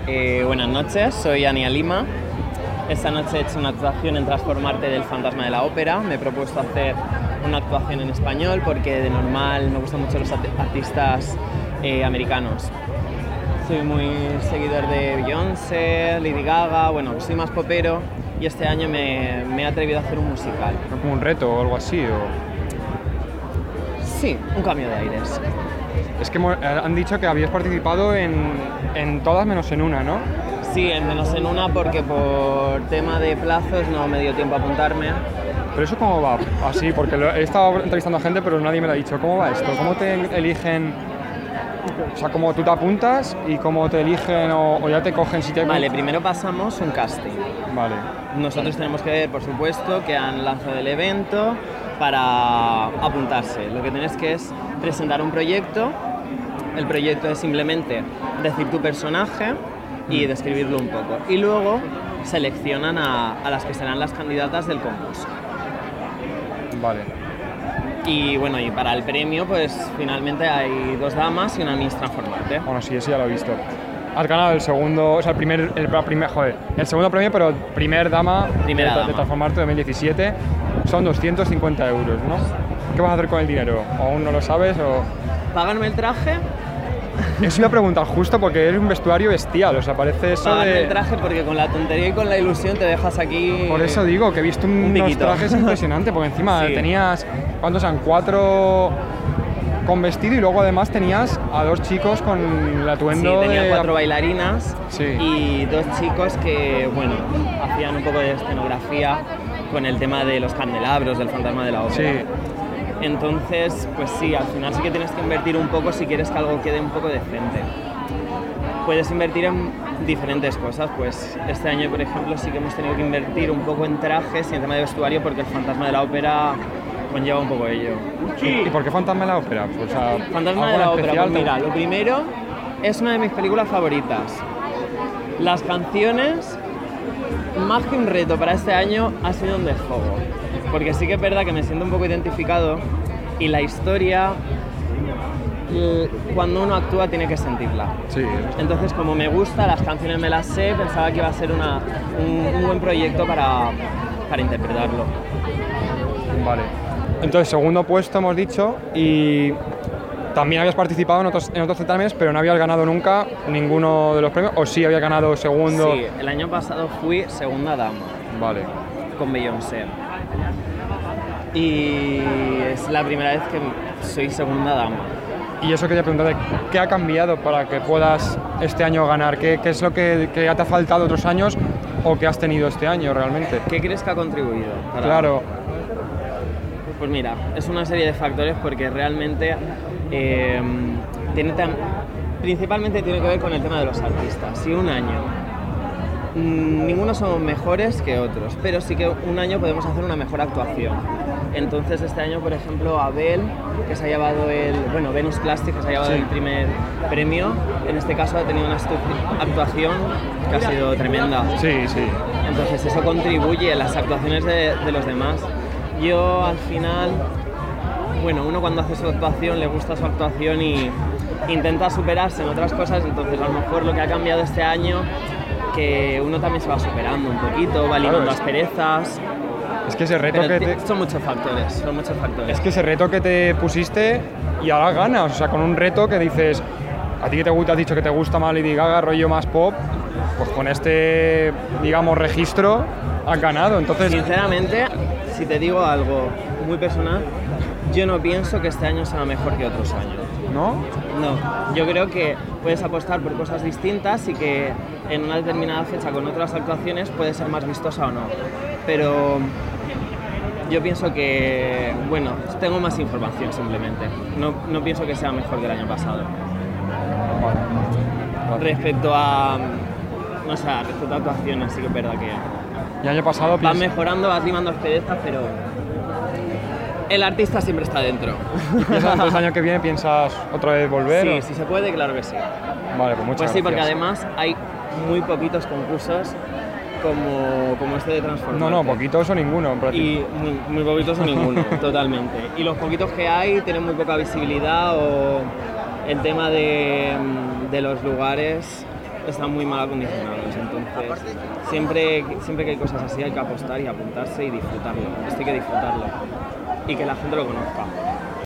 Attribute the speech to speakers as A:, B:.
A: Buenas noches, soy Ania Lima. Esta noche he hecho una actuación en Transformarte del Fantasma de la Ópera. Me he propuesto hacer una actuación en español porque de normal me gustan mucho los artistas americanos. Soy muy seguidor de Beyoncé, Lady Gaga, bueno, soy más popero y este año me he atrevido a hacer un musical.
B: ¿Como un reto o algo así?
A: Sí, un cambio de aires.
B: Es que han dicho que habías participado en todas menos en una, ¿no?
A: Sí, menos en una porque por tema de plazos no me dio tiempo a apuntarme.
B: ¿Pero eso cómo va? Así, porque he estado entrevistando a gente pero nadie me lo ha dicho. ¿Cómo va esto? ¿Cómo te eligen? O sea, ¿cómo tú te apuntas y cómo te eligen o ya te cogen si te...
A: Vale, primero pasamos un casting.
B: Vale.
A: Nosotros tenemos que ver, por supuesto, que han lanzado el evento para apuntarse. Lo que tienes que es presentar un proyecto. El proyecto es simplemente decir tu personaje y describirlo un poco. Y luego seleccionan a las que serán las candidatas del concurso.
B: Vale.
A: Y bueno, y para el premio, pues finalmente hay 2 damas y una Miss Transformarte.
B: Bueno, sí, eso ya lo he visto. Has ganado el segundo, o sea, el segundo premio, pero primer dama de Transformarte 2017. Son 250 euros, ¿no? ¿Qué vas a hacer con el dinero? ¿O aún no lo sabes?
A: ¿Páganme el traje?
B: Eso iba a preguntar justo porque es un vestuario bestial, o sea, parece eso
A: Páganme el traje porque con la tontería y con la ilusión te dejas aquí...
B: Por eso digo que he visto unos trajes impresionantes, porque encima sí. Tenías, ¿cuántos eran? 4 con vestido y luego además tenías a 2 chicos con el atuendo.
A: Sí, tenía 4 bailarinas
B: sí.
A: Y 2 chicos que, bueno, hacían un poco de escenografía con el tema de los candelabros del Fantasma de la Ópera.
B: Sí.
A: Entonces, pues sí, al final sí que tienes que invertir un poco si quieres que algo quede un poco decente. Puedes invertir en diferentes cosas, pues este año, por ejemplo, sí que hemos tenido que invertir un poco en trajes y en tema de vestuario porque el Fantasma de la Ópera conlleva un poco ello.
B: ¿Y por qué Fantasma de la Ópera? O sea,
A: Fantasma de la Ópera, pues mira, lo primero, es una de mis películas favoritas. Las canciones, más que un reto para este año, ha sido un desfogo. Porque sí que es verdad que me siento un poco identificado y la historia, cuando uno actúa, tiene que sentirla.
B: Sí.
A: Entonces, como me gusta, las canciones me las sé, pensaba que iba a ser un buen proyecto para interpretarlo.
B: Vale. Entonces, segundo puesto hemos dicho y también habías participado en otros certámenes, pero no habías ganado nunca ninguno de los premios, ¿o sí habías ganado segundo?
A: Sí, el año pasado fui segunda dama.
B: Vale.
A: Con Beyoncé. Y es la primera vez que soy segunda dama.
B: Y eso quería preguntarte, ¿qué ha cambiado para que puedas este año ganar? ¿Qué es lo que te ha faltado otros años o que has tenido este año realmente?
A: ¿Qué crees que ha contribuido?
B: Claro.
A: Pues mira, es una serie de factores porque realmente principalmente tiene que ver con el tema de los artistas. Si un año ninguno somos mejores que otros, pero sí que un año podemos hacer una mejor actuación. Entonces este año, por ejemplo, Abel, que se ha llevado Venus Plastic, que se ha llevado el primer premio, en este caso ha tenido una actuación que ha sido tremenda.
B: Sí, sí.
A: Entonces eso contribuye a las actuaciones de los demás. Yo al final, uno cuando hace su actuación le gusta su actuación y intenta superarse en otras cosas, entonces a lo mejor lo que ha cambiado este año, que uno también se va superando un poquito, va limando las perezas.
B: Es que ese reto
A: son muchos factores.
B: Es que ese reto que te pusiste y ahora ganas, o sea, con un reto que dices, a ti que has dicho que te gusta más Lady Gaga, rollo más pop, pues con este, digamos, registro has ganado, entonces...
A: Sinceramente, si te digo algo muy personal, yo no pienso que este año sea mejor que otros años.
B: ¿No?
A: No, yo creo que puedes apostar por cosas distintas y que en una determinada fecha con otras actuaciones puede ser más vistosa o no. Pero yo pienso que, tengo más información simplemente. No pienso que sea mejor que el año pasado.
B: Vale.
A: Respecto a actuaciones, sí que es verdad que...
B: El año pasado...
A: Vas mejorando, vas limando asperezas, pero... El artista siempre está dentro.
B: ¿Y el año que viene piensas otra vez volver?
A: Sí, si se puede, claro que sí.
B: Vale, pues muchas gracias.
A: Sí, porque además hay muy poquitos concursos como este de Transformarte.
B: No, poquitos o ninguno.
A: Y muy poquitos o ninguno, totalmente. Y los poquitos que hay tienen muy poca visibilidad o el tema de los lugares están muy mal acondicionados, entonces siempre que hay cosas así hay que apostar y apuntarse y disfrutarlo, esto hay que disfrutarlo y que la gente lo conozca.